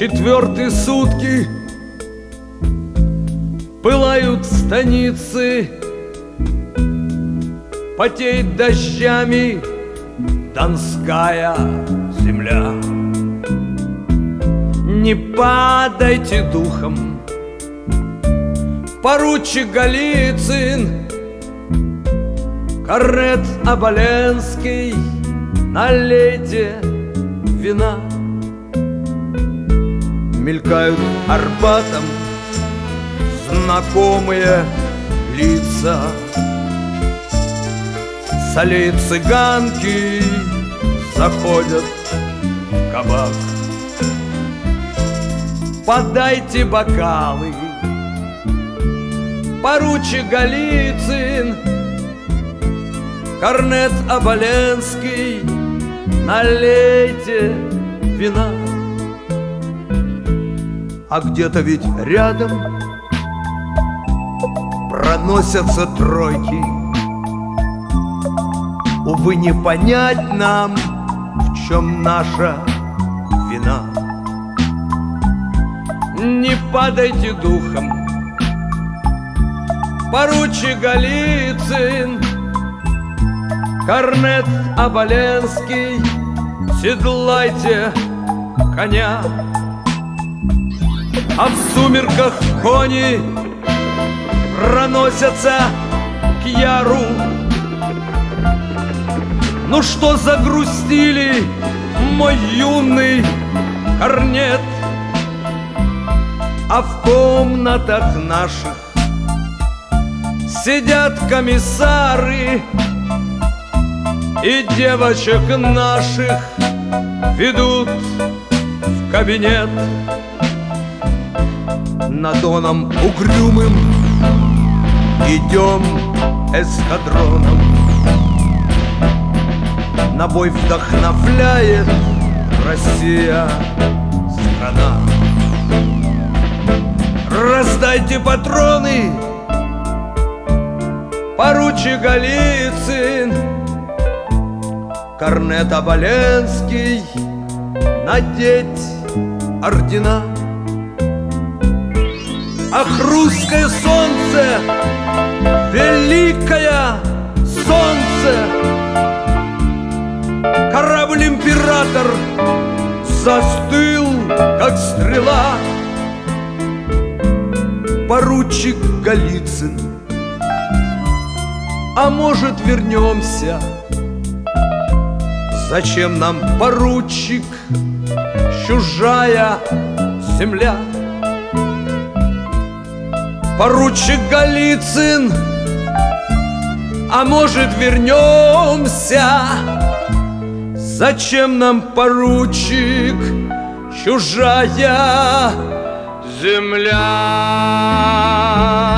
Четвертые сутки пылают станицы, потеет дождями донская земля. Не падайте духом, поручик Голицын, корнет Оболенский, налейте вина. Мелькают Арбатом знакомые лица, солей цыганки заходят в кабак. Подайте бокалы, поручик Голицын, корнет Оболенский, налейте вина. А где-то ведь рядом проносятся тройки. Увы, не понять нам, в чем наша вина. Не падайте духом, поручик Голицын, корнет Оболенский, седлайте коня. А в сумерках кони проносятся к яру. Ну что загрустили, мой юный корнет? А в комнатах наших сидят комиссары, и девочек наших ведут в кабинет. Над Доном угрюмым идем эскадроном. На бой вдохновляет Россия, страна. Раздайте патроны, поручик Голицын, корнет Оболенский, надеть ордена. Ах, русское солнце, великое солнце, корабль-император застыл, как стрела. Поручик Голицын, а может, вернемся? Зачем нам, поручик, чужая земля? Поручик Голицын, а может, вернемся? Зачем нам, поручик, чужая земля?